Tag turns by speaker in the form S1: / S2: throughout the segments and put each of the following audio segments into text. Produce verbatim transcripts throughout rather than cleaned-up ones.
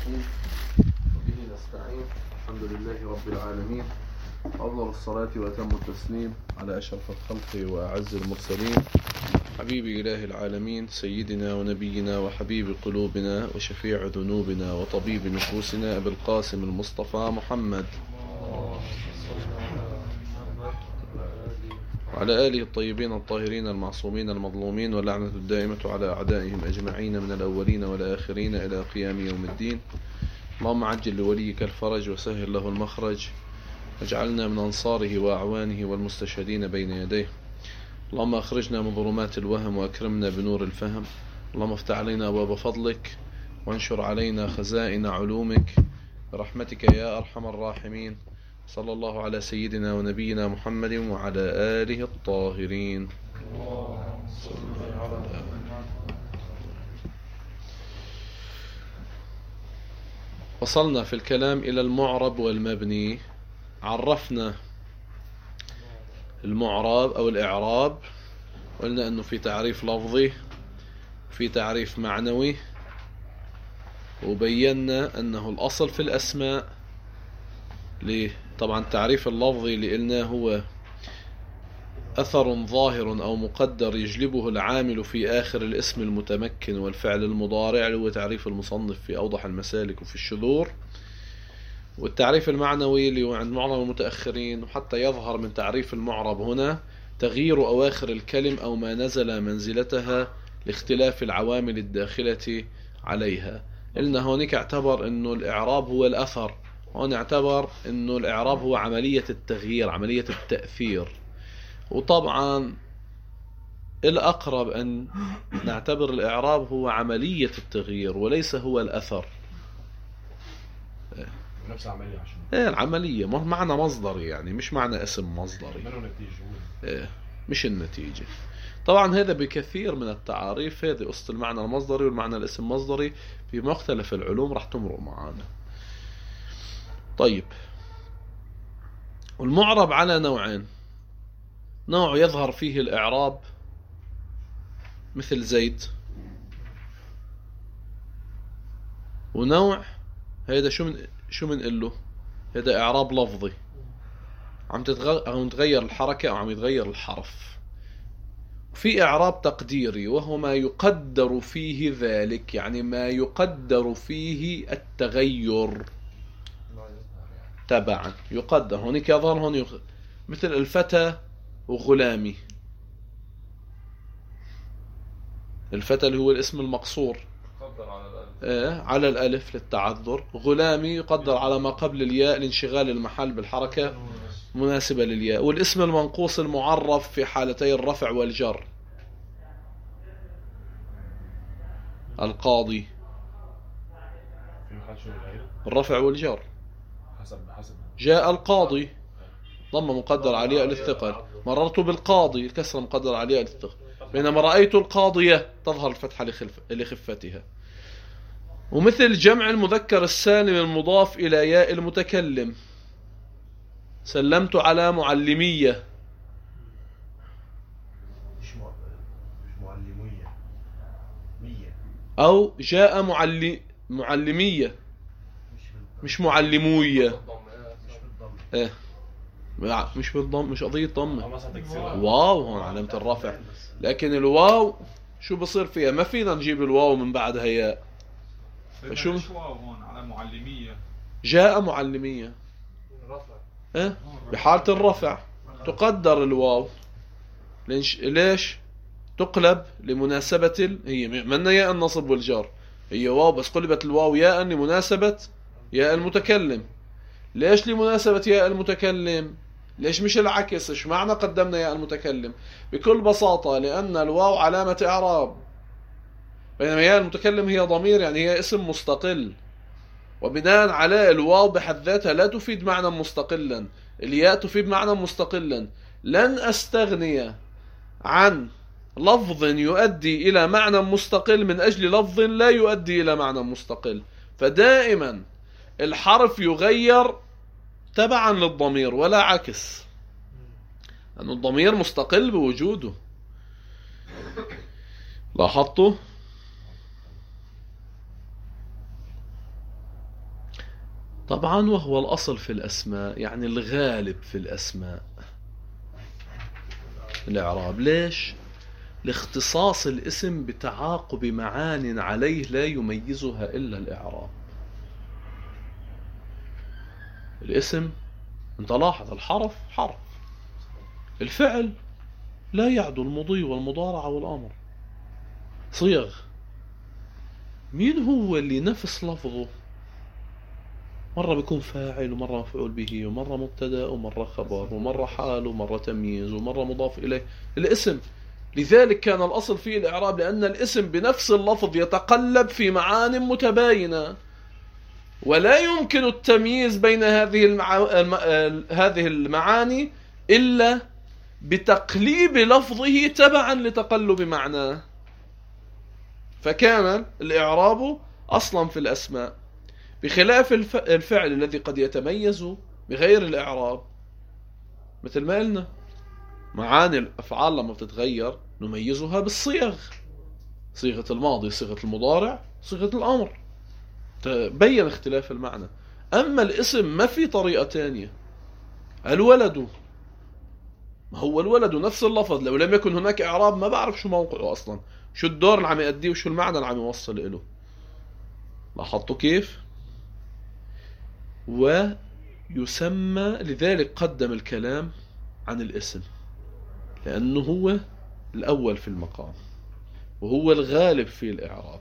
S1: الرحيم وبه نستعين. الحمد لله رب العالمين، أفضل الصلاة وأتم التسليم على أشرف الخلق وأعز المرسلين، حبيب إله العالمين سيدنا ونبينا وحبيب قلوبنا وشفيع ذنوبنا وطبيب نفوسنا أبي القاسم المصطفى محمد وعلى آله الطيبين الطاهرين المعصومين المظلومين، واللعنة الدائمة على أعدائهم أجمعين من الأولين والآخرين إلى قيام يوم الدين. اللهم عجل لوليك الفرج وسهل له المخرج، واجعلنا من أنصاره وأعوانه والمستشهدين بين يديه. اللهم أخرجنا من ظلمات الوهم وأكرمنا بنور الفهم. اللهم افتح علينا أبواب فضلك وانشر علينا خزائن علومك برحمتك يا أرحم الراحمين. صلى الله على سيدنا ونبينا محمد وعلى آله الطاهرين. وصلنا في الكلام إلى المعرب والمبني. عرفنا المعرب أو الإعراب، قلنا أنه في تعريف لفظي وفي تعريف معنوي، وبينا أنه الأصل في الأسماء. ليه؟ طبعا التعريف اللفظي اللي قلناه هو أثر ظاهر أو مقدر يجلبه العامل في آخر الاسم المتمكن والفعل المضارع، اللي هو تعريف المصنف في أوضح المسالك وفي الشذور. والتعريف المعنوي اللي هو عند معظم المتأخرين، وحتى يظهر من تعريف المعرب هنا تغيير أواخر الكلم أو ما نزل منزلتها لاختلاف العوامل الداخلة عليها. قلنا هونيك اعتبر أنه الإعراب هو الأثر، هون اعتبر أنه الإعراب هو عملية التغيير، عملية التأثير. وطبعا الأقرب أن نعتبر الإعراب هو عملية التغيير وليس هو الأثر.
S2: نفس عملية عشان
S1: ايه العملية معنى مصدري، يعني مش معنى اسم مصدري، ايه مش النتيجة. طبعا هذا بكثير من التعاريف، هذه قصة المعنى المصدري والمعنى الاسم المصدري في مختلف العلوم راح تمرق معانا. طيب، والمعرب على نوعين: نوع يظهر فيه الإعراب مثل زيد، ونوع هذا شو من شو بنقول له؟ هذا إعراب لفظي، عم تتغير عم تتغير الحركة أو عم يتغير الحرف. في إعراب تقديري وهو ما يقدر فيه ذلك، يعني ما يقدر فيه التغير تبعا يقدر. هونيك يظهر هون يغ... مثل الفتى وغلامي. الفتى اللي هو الاسم المقصور
S2: يقدر على الألف.
S1: آه على الألف للتعذر. غلامي يقدر على ما قبل الياء لانشغال المحل بالحركة مناسبة للياء. والاسم المنقوص المعرف في حالتي الرفع والجر: القاضي، الرفع والجر.
S2: حسب حسب
S1: جاء القاضي ضم مقدر على الياء للثقل، مررت بالقاضي الكسر مقدر على الياء للثقل، بينما رأيت القاضية تظهر الفتحة لخفتها. ومثل جمع المذكر السالم المضاف إلى ياء المتكلم: سلمت على معلمية.
S2: مش معلمية مية،
S1: أو جاء معلم معلمية مش معلموية. ايه مش بالضم، مش قضية ضمة، واو هون علامة الرفع. لكن الواو شو بصير فيها؟ ما فينا نجيب الواو من بعدها ياء. شو
S3: واو هون على معلمية؟
S1: جاء معلمية ايه بحالة الرفع تقدر الواو. ليش تقلب؟ لمناسبة ال... هي من ياء النصب والجر، هي واو بس قلبت الواو ياء لمناسبة ياء المتكلم. ليش لمناسبة ياء المتكلم؟ ليش مش العكس؟ ايش معنى قدمنا ياء المتكلم؟ بكل بساطة لأن الواو علامة إعراب، بينما ياء المتكلم هي ضمير، يعني هي اسم مستقل، وبناء على الواو بحد ذاتها لا تفيد معنى مستقلا، الياء تفيد معنى مستقلا. لن أستغني عن لفظ يؤدي إلى معنى مستقل من أجل لفظ لا يؤدي إلى معنى مستقل. فدائما الحرف يغير تبعا للضمير ولا عكس، لأن الضمير مستقل بوجوده. لاحظتوا؟ طبعا وهو الأصل في الأسماء، يعني الغالب في الأسماء الإعراب. ليش؟ لاختصاص الاسم بتعاقب معان عليه لا يميزها إلا الإعراب. الاسم انت لاحظ الحرف حرف، الفعل لا يعدو المضي والمضارع والأمر، صيغ. مين هو اللي نفس لفظه مرة بيكون فاعل ومرة مفعول به ومرة مبتدا ومرة خبر ومرة حال ومرة تمييز ومرة مضاف إليه؟ الاسم. لذلك كان الأصل فيه الإعراب، لأن الاسم بنفس اللفظ يتقلب في معان متباينة، ولا يمكن التمييز بين هذه المع... الم... هذه المعاني إلا بتقليب لفظه تبعا لتقلب معناه. فكان الإعراب أصلا في الأسماء، بخلاف الف... الفعل الذي قد يتميز بغير الإعراب. مثل ما قلنا معاني الأفعال لما بتتغير نميزها بالصيغ، صيغة الماضي، صيغة المضارع، صيغة الأمر، تبين اختلاف المعنى. أما الاسم ما في طريقة تانية. الولد، ما هو الولد نفس اللفظ، لو لم يكن هناك إعراب ما بعرف شو موقعه أصلا، شو الدور اللي عم يأديه وشو المعنى اللي عم يوصل إله. لاحظتوا كيف؟ ويسمى، لذلك قدم الكلام عن الاسم لأنه هو الأول في المقام وهو الغالب في الإعراب.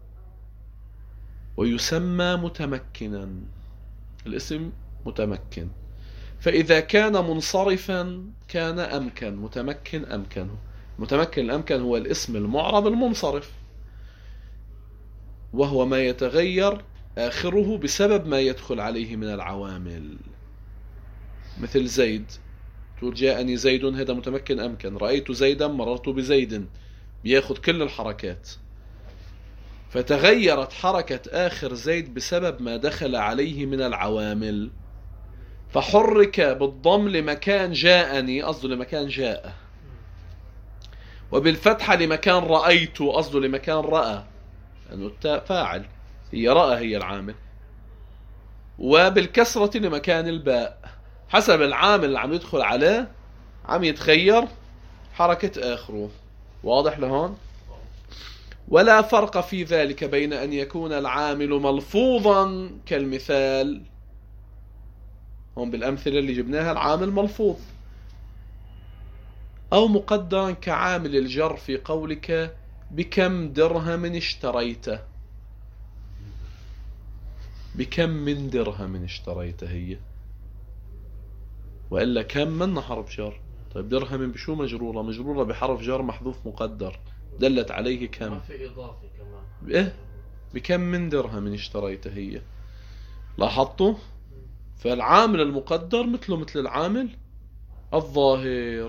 S1: ويسمى متمكنا، الاسم متمكن. فإذا كان منصرفا كان أمكن، متمكن أمكن. متمكن الأمكن هو الاسم المعرب المنصرف، وهو ما يتغير آخره بسبب ما يدخل عليه من العوامل. مثل زيد، تقول جاءني زيد، هذا متمكن أمكن. رأيت زيدا، مررت بزيد، بياخد كل الحركات. فتغيرت حركة آخر زيد بسبب ما دخل عليه من العوامل، فحرك بالضم لمكان جاءني، قصده لمكان جاء، وبالفتحة لمكان رأيت، قصده لمكان رأى، لأنه التاء فاعل، هي رأى هي العامل. وبالكسرة لمكان الباء، حسب العامل اللي عم يدخل عليه عم يتغير حركة آخره. واضح لهون؟ ولا فرق في ذلك بين أن يكون العامل ملفوظا كالمثال، هم بالأمثلة اللي جبناها العامل ملفوظ، أو مقدرا كعامل الجر في قولك بكم درهم اشتريته. بكم من درهم اشتريته هي، وإلا كم من حرف جر. طيب درهم بشو مجرورة؟ مجرورة بحرف جر محذوف مقدر دلت عليه كم.
S4: في إضافي كمان.
S1: إيه؟ بكم من درهم اشتريته هي. لاحظتوا؟ فالعامل المقدر مثله مثل العامل الظاهر.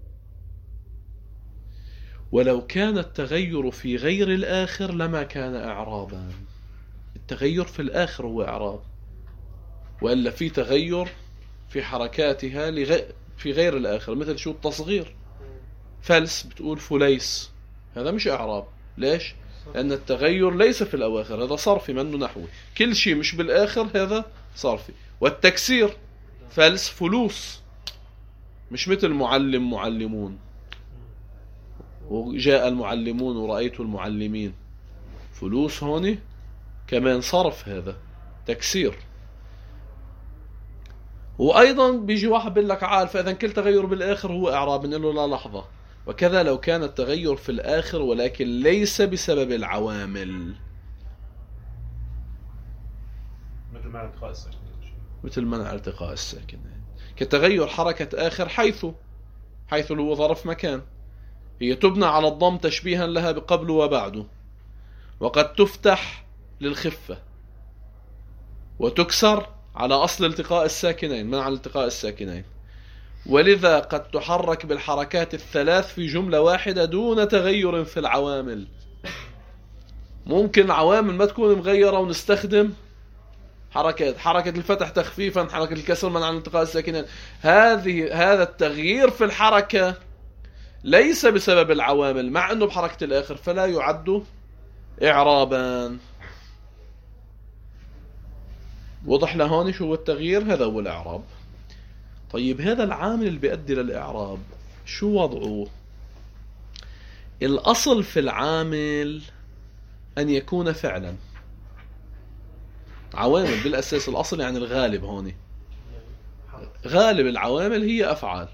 S1: ولو كان التغير في غير الآخر لما كان إعرابا. التغير في الآخر هو إعراب، وإلا في تغير في حركاتها لغي... في غير الآخر. مثل شو؟ التصغير. فلس بتقول فليس، هذا مش إعراب. ليش؟ لأن التغير ليس في الأواخر، هذا صرفي منه نحوي. كل شيء مش بالآخر هذا صرفي. والتكسير فلس فلوس، مش مثل معلم معلمون، وجاء المعلمون ورأيت المعلمين. فلوس هوني كمان صرف، هذا تكسير. وأيضا بيجي واحد بيقول لك عال، فإذا كل تغير بالآخر هو إعراب، بنقول له لا لحظة. وكذا لو كان التغير في الآخر ولكن ليس بسبب العوامل،
S2: مثل منع التقاء الساكنين،
S1: مثل منع التقاء الساكنين، كتغير حركة آخر حيث، حيث هو ظرف مكان، هي تبنى على الضم تشبيها لها بقبل وبعده، وقد تفتح للخفة وتكسر على أصل التقاء الساكنين، منع التقاء الساكنين. ولذا قد تحرك بالحركات الثلاث في جملة واحدة دون تغير في العوامل. ممكن العوامل ما تكون مغيرة ونستخدم حركات، حركة الفتح تخفيفا، حركة الكسر منع التقاء الساكنين. هذه هذا التغيير في الحركة ليس بسبب العوامل، مع أنه بحركة الآخر، فلا يعد إعرابا. وضح لهون شو هو التغيير؟ هذا هو الإعراب. طيب هذا العامل اللي بيؤدي للإعراب شو وضعه؟ الأصل في العامل أن يكون فعلا. عوامل بالأساس الأصل يعني الغالب هون، غالب العوامل هي أفعال،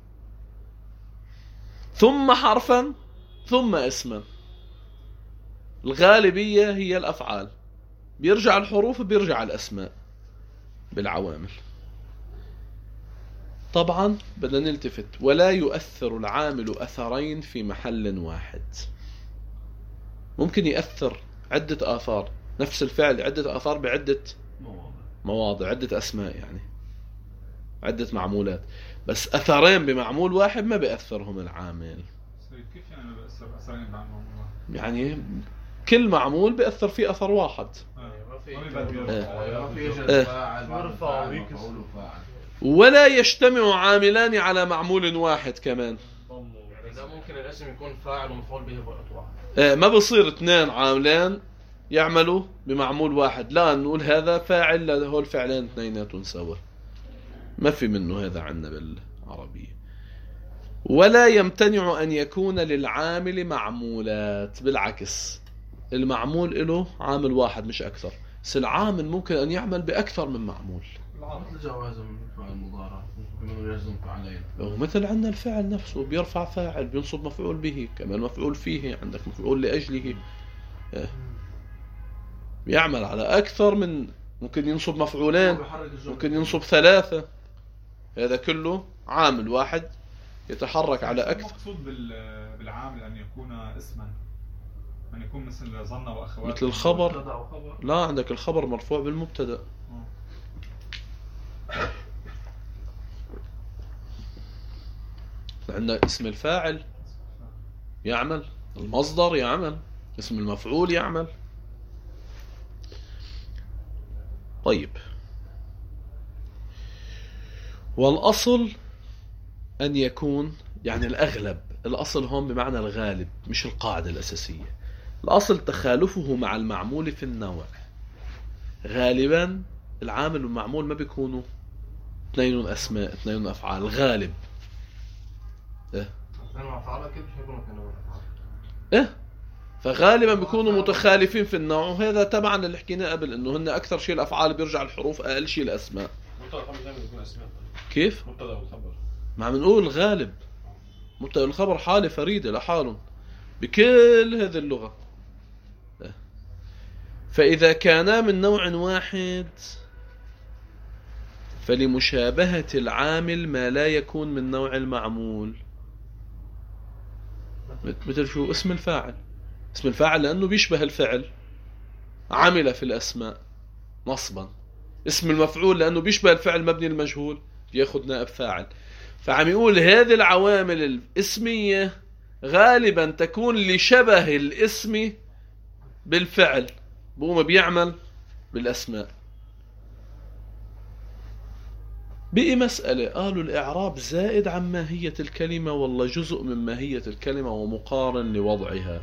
S1: ثم حرفا ثم اسما. الغالبية هي الأفعال، بيرجع الحروف بيرجع الأسماء بالعوامل. طبعا بدنا نلتفت، ولا يؤثر العامل أثرين في محل واحد. ممكن يأثر عدة آثار، نفس الفعل عدة آثار بعدة مواضع، عدة أسماء يعني عدة معمولات، بس أثرين بمعمول واحد ما بيأثرهم العامل.
S3: كيف يعني ما بيأثر أثرين بمعمول واحد؟
S1: يعني كل معمول بيأثر فيه أثر واحد. ولا يجتمع عاملان على معمول واحد كمان.
S4: ممكن الاسم يكون فاعل ومفعول به بوقت واحد.
S1: اه ما بصير اثنين عاملان يعملوا بمعمول واحد، لا نقول هذا فاعل لا هول فعلين اثنيناتهم سوا، ما في منه هذا عندنا بالعربية. ولا يمتنع أن يكون للعامل معمولات، بالعكس المعمول له عامل واحد مش أكثر، بس العامل ممكن أن يعمل بأكثر من معمول.
S4: مثل جواز الفعل المضارع كمان يجزم فعلين،
S1: ومثل عندنا الفعل نفسه بيرفع فاعل بينصب مفعول به، كمان مفعول فيه عندك مفعول لأجله، بيعمل على أكثر من، ممكن ينصب مفعولين، ممكن ينصب ثلاثة، هذا كله عامل واحد يتحرك على أكثر.
S3: المقصود بالعامل أن يكون اسما، أن يكون مثل ظن وأخوات،
S1: مثل الخبر. لا عندك الخبر مرفوع بالمبتدأ، عندنا اسم الفاعل يعمل، المصدر يعمل، اسم المفعول يعمل. طيب والأصل أن يكون، يعني الأغلب، الأصل هون بمعنى الغالب مش القاعدة الأساسية. الأصل تخالفه مع المعمول في النوع. غالبا العامل والمعمول ما بيكونوا اثنين أسماء اثنين أفعال، غالب إيه إيه فغالبا بيكونوا متخالفين في النوع، وهذا تبعا اللي حكينا قبل انه هن اكثر شيء الافعال بيرجع الحروف، اقل شيء الاسماء. كيف؟
S2: مبتدا والخبر
S1: ما عم نقول غالب، مبتدا والخبر حاله فريده لحالهم بكل هذه اللغه. فاذا كانا من نوع واحد فلمشابهه العامل ما لا يكون من نوع المعمول. مثل شو؟ اسم الفاعل، اسم الفاعل لأنه بيشبه الفعل عمل في الأسماء نصبا. اسم المفعول لأنه بيشبه الفعل مبني المجهول بياخد نائب فاعل. فعم يقول هذه العوامل الاسمية غالبا تكون لشبه الاسم بالفعل، بقوم بيعمل بالأسماء. بقي مسألة، قالوا الإعراب زائد عن ماهية الكلمة ولا جزء من ماهية الكلمة ومقارن لوضعها؟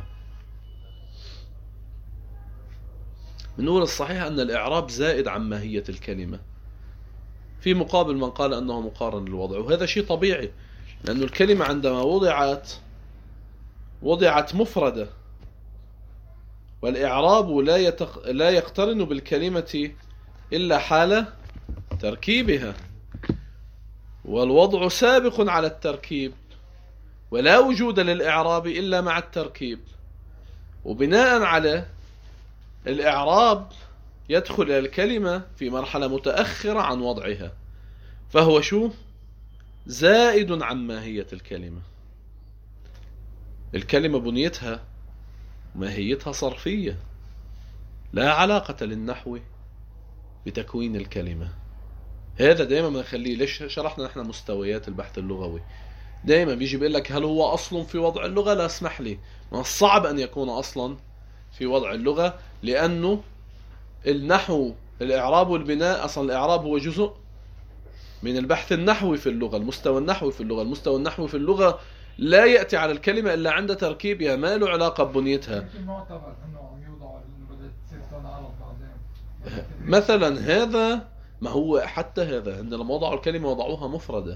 S1: بنقول الصحيح أن الإعراب زائد عن ماهية الكلمة، في مقابل من قال أنه مقارن للوضع، وهذا شيء طبيعي لأن الكلمة عندما وضعت وضعت مفردة، والإعراب لا يتق... لا يقترن بالكلمة إلا حال تركيبها، والوضع سابق على التركيب، ولا وجود للإعراب إلا مع التركيب. وبناء على الإعراب يدخل الكلمة في مرحلة متأخرة عن وضعها، فهو شو؟ زائد عن ماهية الكلمة. الكلمة بنيتها ماهيتها صرفية، لا علاقة للنحو بتكوين الكلمة. هذا دائما بنخليه، ليش شرحنا نحن مستويات البحث اللغوي، دائما بيجي بيقول لك هل هو أصل في وضع اللغة؟ لا اسمح لي، من الصعب أن يكون أصلا في وضع اللغة، لأنه النحو الإعراب والبناء، أصلا الإعراب هو جزء من البحث النحوي في اللغة، المستوى النحوي في اللغة. المستوى النحوي في اللغة لا يأتي على الكلمة إلا عند تركيبها، ما له علاقة ببنيتها. مثلا هذا، ما هو حتى هذا عند لما وضعوا الكلمة وضعوها مفردة.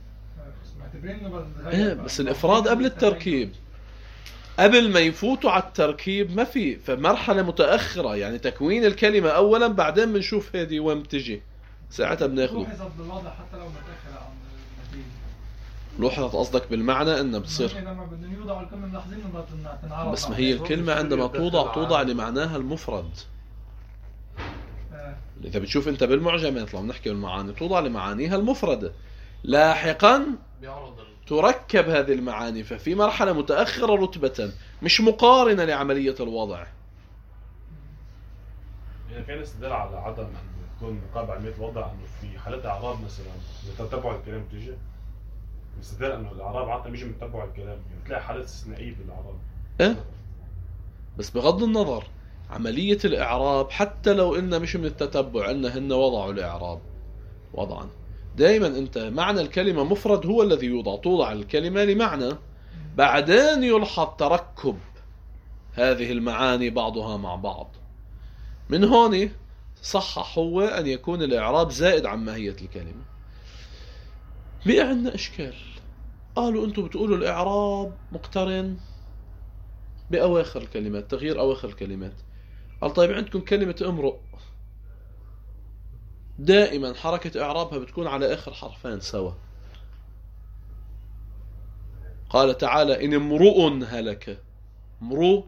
S1: ايه بس الافراد قبل التركيب، قبل ما يفوتوا على التركيب ما في، فمرحلة متأخرة يعني تكوين الكلمة اولا، بعدين بنشوف هذه وين بتجي، ساعتها بناخذ.
S5: لوحظت بالوضع حتى لو متأخرة عن النتيجة.
S1: لوحظت قصدك بالمعنى انه بتصير
S5: لما بدهم يوضعوا الكلمة ملاحظين انها تنعرض.
S1: بس ما هي الكلمة عندما توضع توضع لمعناها المفرد. إذا بتشوف أنت بالمعجمات لما نحكي بالمعاني توضع لمعانيها المفردة، لاحقا تركب هذه المعاني، ففي مرحلة متأخرة رتبة مش مقارنة لعملية الوضع.
S2: يعني كان استدلال على عدم أن تكون مقابل عملية الوضع أنه في حالات إعراب مثلا تتبع الكلام تيجي، استدلال أنه الإعراب عادة مش من تتبع الكلام، يعني بتلاقي حالات استثنائية بالإعراب.
S1: إيه بس بغض النظر عملية الإعراب حتى لو إننا مش من التتبع، إننا هن وضعوا الإعراب وضعا. دائما أنت معنى الكلمة مفرد هو الذي يوضع، توضع الكلمة لمعنى، بعدين يلحظ تركب هذه المعاني بعضها مع بعض. من هون صحح هو أن يكون الإعراب زائد عن ماهية الكلمة. بقى عندنا إشكال، قالوا أنتم بتقولوا الإعراب مقترن بأواخر الكلمات، تغيير أواخر الكلمات. قال طيب عندكم كلمة امرؤ دائما حركة إعرابها بتكون على آخر حرفين سوا. قال تعالى إن امرؤ هلك، امرؤ،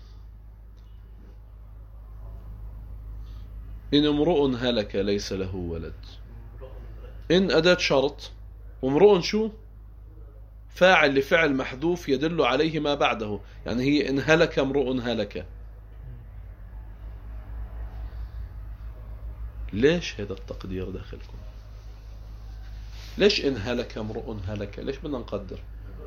S1: إن امرؤ هلك ليس له ولد. إن أداة شرط، وامرؤ شو؟ فاعل لفعل محذوف يدل عليه ما بعده، يعني هي إن هلك امرؤ هلك. ليش هذا التقدير داخلكم؟ ليش إن هلك امرؤ هلك؟ ليش بدنا نقدر؟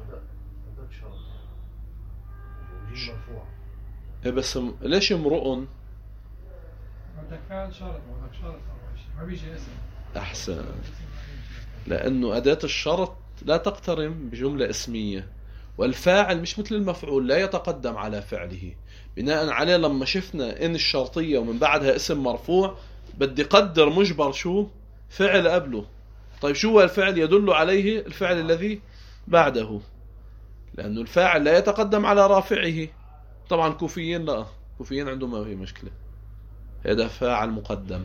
S1: إيه بس ليش امرؤ؟
S5: بدك فعل شرط، بدك شرط ما بيجي اسم.
S1: أحسن، لأنه أداة الشرط لا تقترن بجملة اسمية، والفاعل مش مثل المفعول لا يتقدم على فعله. بناء عليه لما شفنا إن الشرطية ومن بعدها اسم مرفوع بدي قدر مجبر شو؟ فعل قبله. طيب شو هو الفعل يدل عليه؟ الفعل الذي بعده، لأنه الفاعل لا يتقدم على رافعه. طبعا كوفيين لا، كوفيين عندهم ما هي مشكلة، هذا فاعل مقدم.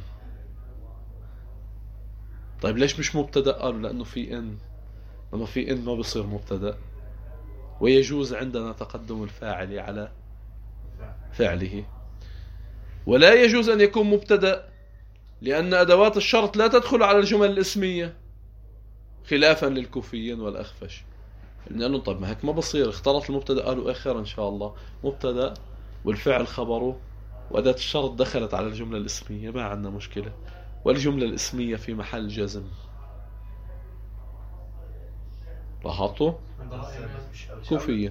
S1: طيب ليش مش مبتدأ؟ قالوا لأنه في إن، لما في إن ما بصير مبتدأ، ويجوز عندنا تقدم الفاعل على فعله. ولا يجوز أن يكون مبتدأ لأن أدوات الشرط لا تدخل على الجمل الاسمية، خلافا للكوفيين والأخفش. قلنا لهم طيب ما هيك ما بصير، اختلط المبتدأ. قالوا آخر إن شاء الله مبتدأ والفعل خبره وأداة الشرط دخلت على الجملة الاسمية، ما عندنا مشكلة، والجملة الاسمية في محل جزم. لاحظتوا؟ كوفية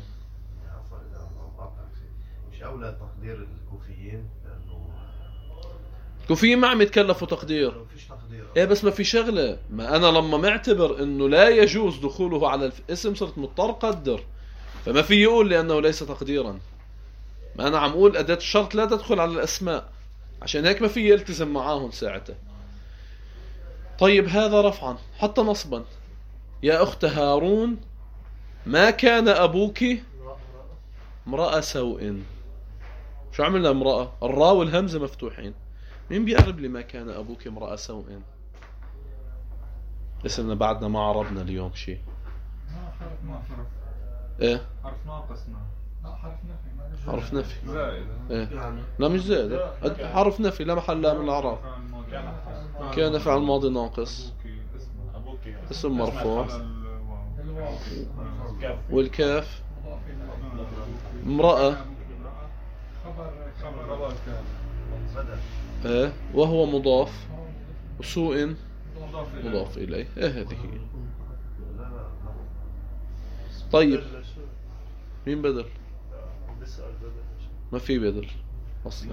S6: مش أولى تقدير الكوفيين، لأنه
S1: الكوفيين ما عم يتكلفوا تقدير.
S6: مفيش تقدير.
S1: ايه بس ما في شغلة، ما أنا لما معتبر إنه لا يجوز دخوله على الاسم صرت مضطر قدر، فما في يقول لأنه ليس تقديرا. ما أنا عم أقول أداة الشرط لا تدخل على الأسماء، عشان هيك ما في يلتزم معاهم ساعته. طيب هذا رفعا، حتى نصبا. يا أخت هارون ما كان أبوك امرأة سوء. شو عملنا امرأة؟ الراء والهمزة مفتوحين. مين بيقرب لي ما كان أبوك امرأة سوء؟ لسنا بعدنا ما عربنا اليوم شيء.
S5: ما حرف ما حرف.
S1: ايه
S3: حرف ناقص.
S5: لا حرف نفي.
S1: حرف نفي.
S3: زائد.
S1: ايه لا مش زائد، حرف نفي لا محل له من الإعراب. كان فعل ماضي ناقص، اسم مرفوع، والكاف امرأة ايه وهو مضاف، وسوء مضاف إليه. ايه هذه هي. طيب مين بدل؟ ما في بدل أصلا.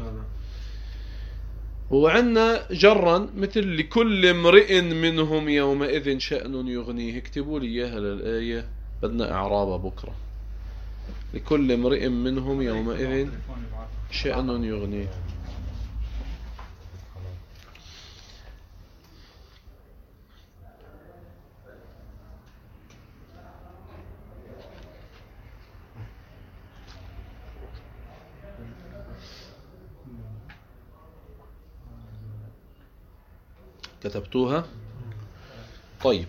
S1: وعندنا جرا مثل لكل امرئ منهم يومئذ شأن يغنيه. اكتبوا لي اياها للآية، بدنا إعرابها بكرة. لكل امرئ منهم يومئذ شأن يغنيه. كتبتوها؟ طيب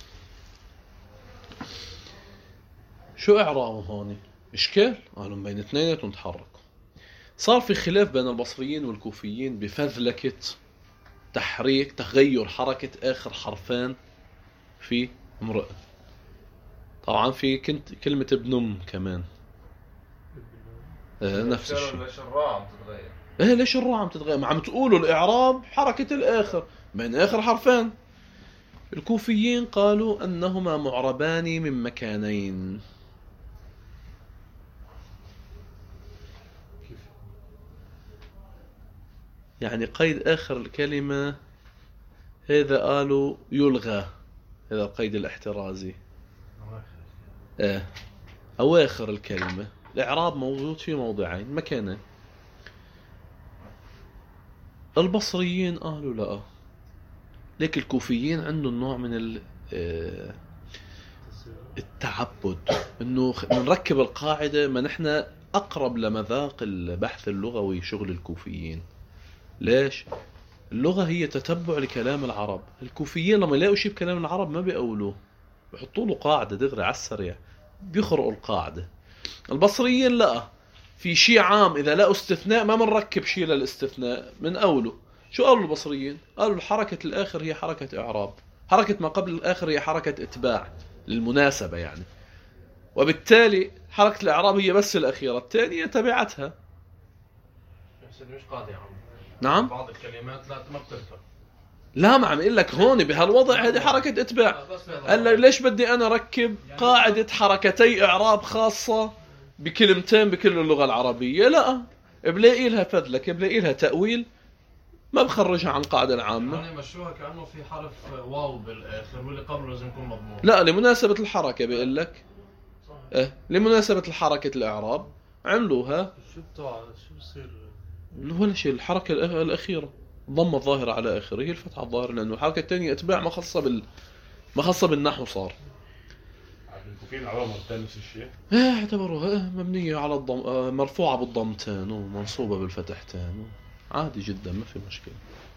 S1: شو إعرابهم هون؟ إشكال؟ قالوا بين اثنيناتهم تحركوا. صار في خلاف بين البصريين والكوفيين بفذلكة تحريك تغير حركة آخر حرفين في امرئ. طبعا في كنت كلمة ابنم كمان آه نفس الشيء.
S7: ليش الراء عم تتغير؟
S1: ايه ليش الراء عم تتغير؟ ما عم تقولوا الإعراب حركة الآخر بين آخر حرفين. الكوفيين قالوا أنهما معربان من مكانين. يعني قيد آخر الكلمة هذا قالوا يلغى، هذا القيد الاحترازي. آه. أواخر الكلمة الإعراب موجود في موضعين مكانين. البصريين قالوا لا، ليك الكوفيين عندهم نوع من التعبد انه نركب القاعدة. ما نحن اقرب لمذاق البحث اللغوي شغل الكوفيين. ليش؟ اللغة هي تتبع لكلام العرب. الكوفيين لما يلاقوا شيء بكلام العرب ما بيقولوه، بيحطوا له قاعدة دغري على السريع بيخرقوا القاعدة. البصريين لا، في شيء عام إذا لقوا استثناء ما منركب شيء للاستثناء من أوله. شو قالوا البصريين؟ قالوا الحركة الآخر هي حركة إعراب، حركة ما قبل الآخر هي حركة إتباع للمناسبة يعني، وبالتالي حركة الإعراب هي بس الأخيرة، الثانية تبعتها.
S4: مش قاعدة يا عم.
S1: نعم؟
S4: بعض الكلمات لا ما بتركب.
S1: لا ما عم اقول لك هون بهالوضع هذه حركة إتباع. قال لك ليش بدي أنا ركب قاعدة حركتي إعراب خاصة بكلمتين بكل اللغة العربية؟ لا، بلاقي لها فذلك، بلاقي لها تأويل ما بخرجها عن قاعدة العامة.
S4: يعني مشوها كأنه في حرف واو بالآخر واللي قبله لازم يكون مضمون.
S1: لا، لمناسبة الحركة بيقول لك. اه لمناسبة الحركة الإعراب عملوها.
S2: شو بتوع شو بصير؟
S1: ولا شيء، الحركة الأخيرة ضم الظاهرة على آخره هي الفتحة الظاهرة، لأنه الحركة الثانية إتباع ما خاصة بال ما خاصة بالنحو. صار
S2: الكوفيين العرب مرتين نفس الشيء.
S1: اه اعتبروها مبنية على الضم اه مرفوعة بالضمتين ومنصوبة بالفتحتين، عادي جدا ما في مشكلة.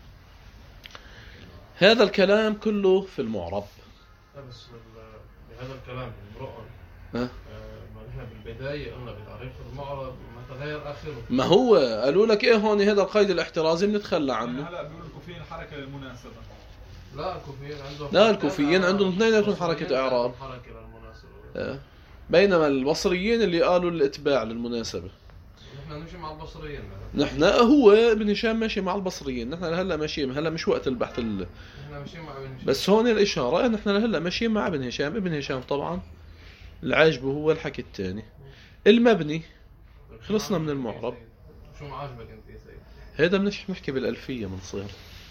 S1: هذا الكلام كله في المعرب.
S4: بس بهذا الكلام امرؤ
S1: ها
S4: ما نحن بالبداية قلنا بتعريف المعرب ما تغير آخره.
S1: ما هو قالوا لك ايه هون هذا القيد الاحترازي بنتخلى عنه.
S3: هلا بيقولوا الكوفيين حركة للمناسبة.
S4: لا الكوفيين عندهم
S1: لا الكوفيين عندهم اثنيناتهم حركة إعراب.
S4: حركة للمناسبة.
S1: اه. بينما البصريين اللي قالوا الاتباع للمناسبة.
S4: نحن نمشي مع البصريين.
S1: نحن هو ابن هشام ماشي مع البصريين، نحن هلا ماشيين، هلا مش وقت البحث ال...
S4: نحن ماشيين مع ابن هشام.
S1: بس هون الإشارة نحن هلا ماشيين مع ابن هشام. ابن هشام طبعا العاجبه هو الحكي الثاني. المبني خلصنا من المعرب.
S4: شو ما عاجبك انت يا سيد؟
S1: هذا بنش نحكي بالألفية منصير.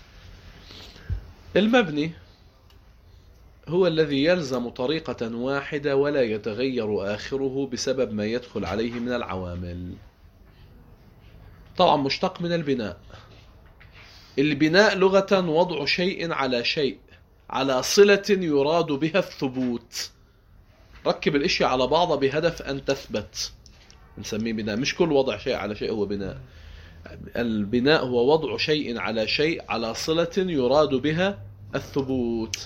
S1: المبني هو الذي يلزم طريقة واحدة ولا يتغير آخره بسبب ما يدخل عليه من العوامل. طبعا مشتق من البناء. البناء لغة وضع شيء على شيء على صلة يراد بها الثبوت. ركب الاشياء على بعضها بهدف أن تثبت، نسميه بناء. مش كل وضع شيء على شيء هو بناء. البناء هو وضع شيء على شيء على صلة يراد بها الثبوت.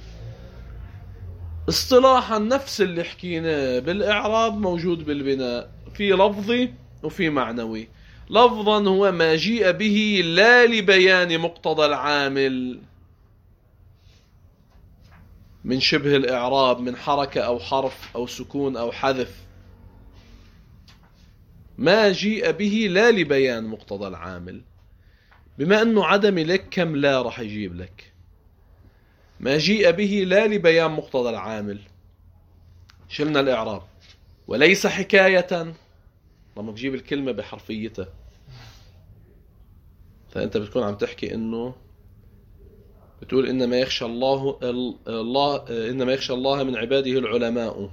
S1: اصطلاحا نفس اللي حكيناه بالإعراب موجود بالبناء، في لفظي وفي معنوي. لفظا هو ما جيء به لا لبيان مقتضى العامل من شبه الإعراب، من حركة أو حرف أو سكون أو حذف. ما جيء به لا لبيان مقتضى العامل. بما أنه عدم لك كم لا رح يجيب لك. ما جيء به لا لبيان مقتضى العامل شلنا الإعراب. وليس حكاية لما تجيب الكلمة بحرفيتها، فأنت بتكون عم تحكي إنه بتقول إنما يخشى الله الله إنما يخشى الله من عباده العلماء.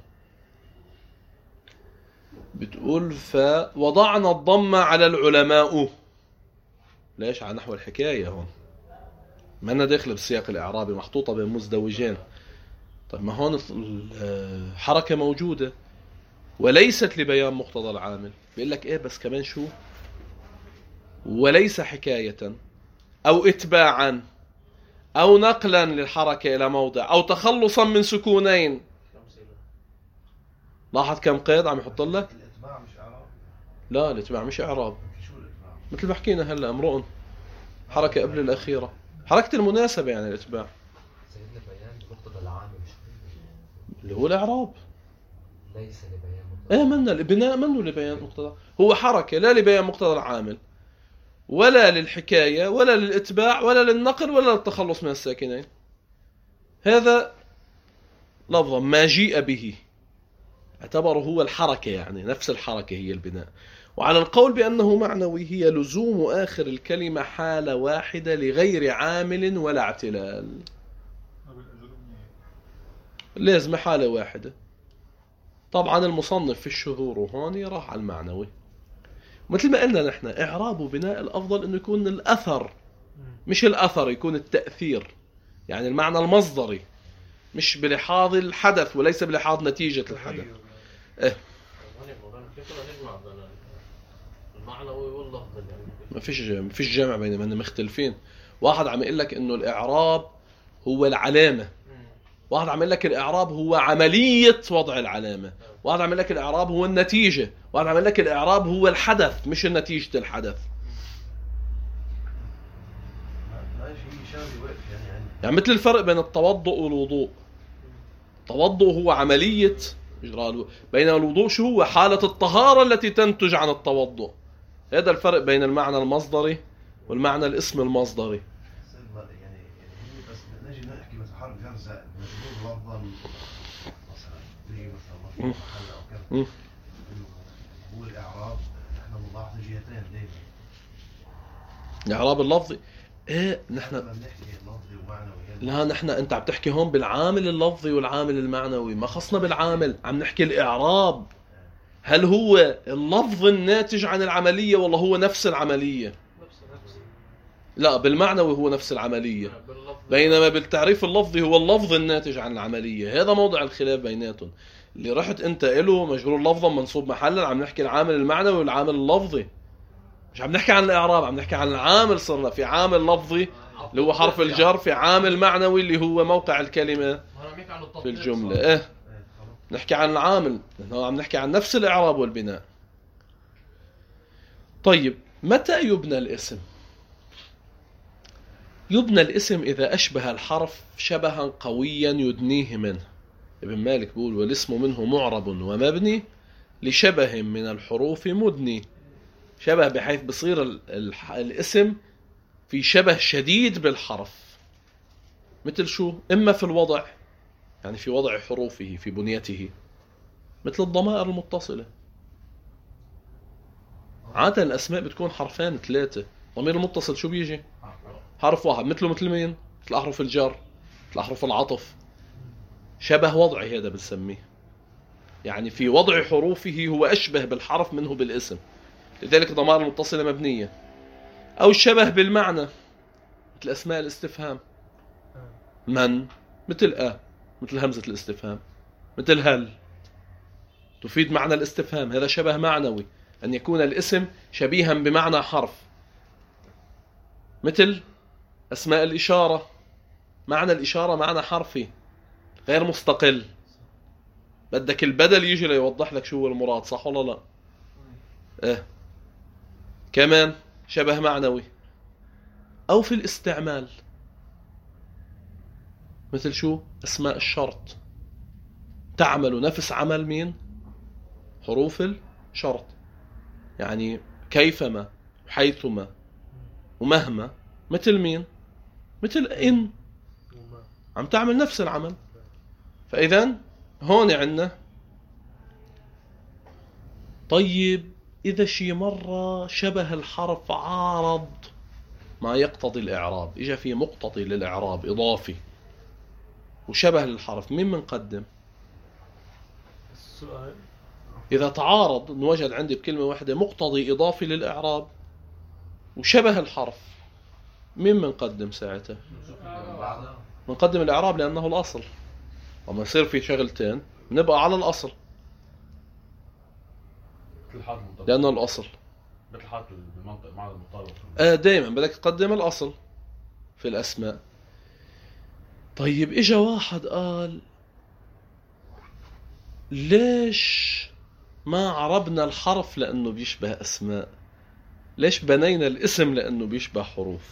S1: بتقول فوضعنا الضمة على العلماء. ليش؟ على نحو الحكاية هون، ما أنا داخل بالسياق الإعرابي محطوطة بين مزدوجين. طيب ما هون حركة موجودة وليست لبيان مقتضى العامل. بيقول لك إيه بس كمان شو؟ وليس حكاية أو إتباعا أو نقلا للحركة إلى موضع أو تخلصا من سكونين. لاحظ كم قيد عم يحط لك؟
S6: الاتباع مش اعراب.
S1: لا الاتباع مش إعراب،
S6: شو الاتباع؟
S1: مثل ما حكينا هلا امرؤ حركة قبل الأخيرة، حركة المناسبة يعني الاتباع
S7: سيدنا بيان بمقتضى العام مش
S1: اللي هو الإعراب.
S7: ليس لبيان مقتضى
S1: ايه منا البناء منه لبيان مقتضى، هو حركة لا لبيان مقتضى العامل ولا للحكاية ولا للإتباع ولا للنقل ولا للتخلص من الساكنين. هذا لفظا ما جيء به اعتبره هو الحركة، يعني نفس الحركة هي البناء. وعلى القول بأنه معنوي هي لزوم آخر الكلمة حالة واحدة لغير عامل ولا اعتلال، لازم حالة واحدة. طبعا المصنف في الشذور وهون راح على المعنوي. مثل ما قلنا نحن إعراب وبناء الأفضل أنه يكون الأثر، مش الأثر، يكون التأثير، يعني المعنى المصدري، مش بلحاظ الحدث وليس بلحاظ نتيجة الحدث. إيه.
S4: المعنوي واللفظي
S1: ما فيش ما فيش جامع بينهم، هن مختلفين. واحد عم يقول لك انه الاعراب هو العلامه، واحد عم يقول لك الاعراب هو عمليه وضع العلامه، واحد عم يقول لك الاعراب هو النتيجه، واحد عم يقول لك الاعراب هو الحدث مش نتيجه الحدث.
S6: ما شيء شغله واقف يعني عندي.
S1: يعني مثل الفرق بين التوضؤ والوضوء. التوضؤ هو عمليه اجراء الوضوء، بينما الوضوء شو هو؟ حاله الطهاره التي تنتج عن التوضؤ. هذا الفرق بين المعنى المصدري والمعنى الاسم المصدري.
S6: يعني يعني بس نجي نحكي مثلا حرف جر زائد مجرور لفظا مثلا نيجي مثلا مفعول محل او كذا، هو الاعراب احنا بنضاعف جهتين دائما.
S1: الاعراب اللفظي ايه نحن
S6: لما بنحكي لفظي ومعنوي
S1: لا نحن انت عم تحكي هون بالعامل اللفظي والعامل المعنوي، ما خصنا بالعامل، عم نحكي الاعراب. هل هو اللفظ الناتج عن العملية ولا هو نفس العملية؟ لا بالمعنوي هو نفس العملية، بينما بالتعريف اللفظي هو اللفظ الناتج عن العملية. هذا موضع الخلاف بيناتهم. اللي رحت انت له مجرور لفظا منصوب محلا، عم نحكي العامل المعنوي والعامل اللفظي، مش عم نحكي عن الإعراب، عم نحكي عن العامل. صرنا في عامل لفظي اللي هو حرف الجر، في عامل معنوي اللي هو موقع الكلمة في الجملة. ايه نحكي عن العامل، نحن عم نحكي عن نفس الإعراب والبناء. طيب متى يبنى الاسم؟ يبنى الاسم إذا أشبه الحرف شبها قويا يدنيه منه. ابن مالك بيقول والاسم منه معرب ومبني لشبه من الحروف مدني. شبه بحيث بصير الاسم في شبه شديد بالحرف. مثل شو؟ إما في الوضع، يعني في وضع حروفه في بنيته، مثل الضمائر المتصلة. عادة الأسماء بتكون حرفين ثلاثة. ضمير المتصل شو بيجي؟ حرف واحد. مثله مثل مين؟ مثل أحرف الجر، مثل أحرف العطف. شبه وضعي هذا بنسميه، يعني في وضع حروفه هو أشبه بالحرف منه بالاسم، لذلك الضمائر المتصلة مبنية. أو الشبه بالمعنى مثل أسماء الاستفهام، من مثل أ، مثل همزة الاستفهام، مثل هل، تفيد معنى الاستفهام. هذا شبه معنوي، أن يكون الاسم شبيها بمعنى حرف. مثل أسماء الإشارة، معنى الإشارة معنى حرفي غير مستقل، بدك البدل يجي ليوضح لك شو المراد، صح ولا لا؟ اه كمان شبه معنوي. أو في الاستعمال مثل شو؟ أسماء الشرط، تعمل نفس عمل مين؟ حروف الشرط، يعني كيفما وحيثما ومهما، مثل مين؟ مثل إن، عم تعمل نفس العمل. فإذا هون عندنا. طيب إذا شي مرة شبه الحرف عارض ما يقتضي الإعراب، إجا في مقتضي للإعراب إضافي وشبه للحرف، مين منقدم؟
S2: السؤال
S1: إذا تعارض نوجد عندي بكلمة واحدة مقتضي إضافي للإعراب وشبه الحرف، مين منقدم ساعتها؟ منقدم الإعراب لأنه الأصل. وما يصير في شغلتين نبقى على الأصل لأنه الأصل.
S2: مثل حالة بالمنطق مع المطابق.
S1: آه دايما بدك تقدم الأصل في الأسماء. طيب اجا واحد قال ليش ما عربنا الحرف لأنه بيشبه أسماء؟ ليش بنينا الاسم لأنه بيشبه حروف؟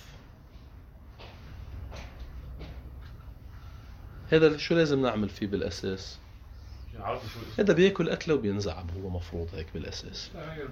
S1: هذا شو لازم نعمل فيه بالأساس؟ هذا بياكل أكله وبينزعب، هو مفروض هيك بالأساس.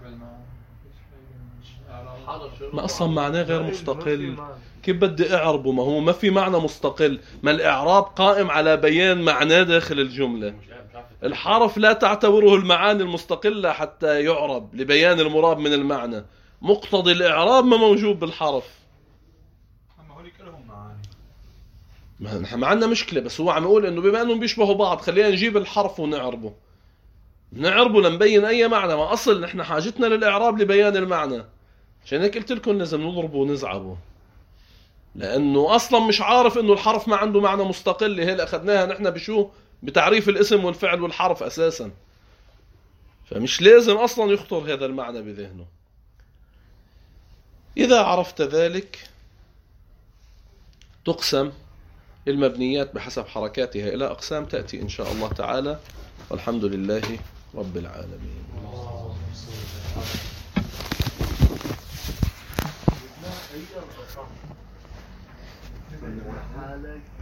S1: ما أصلا معناه غير مستقل، كيف بدي أعربه؟ ما هو ما في معنى مستقل، ما الإعراب قائم على بيان معناه داخل الجملة. الحرف لا تعتبره المعاني المستقلة حتى يعرب لبيان المراد من المعنى، مقتضي الإعراب ما موجود بالحرف.
S3: اما هوليك لهم معاني،
S1: ما نحن ما عندنا مشكلة، بس هو عم يقول إنه بما إنهم بيشبهوا بعض خلينا نجيب الحرف ونعربه، نعربه لنبين أي معنى. ما أصل نحن حاجتنا للإعراب لبيان المعنى، عشان هيك قلت لكم لازم نضربه ونزعبه، لأنه أصلا مش عارف إنه الحرف ما عنده معنى مستقل. هي أخذناها نحن بشو؟ بتعريف الاسم والفعل والحرف أساسا، فمش لازم أصلا يخطر هذا المعنى بذهنه. إذا عرفت ذلك تقسم المبنيات بحسب حركاتها إلى أقسام تأتي إن شاء الله تعالى، والحمد لله رب العالمين.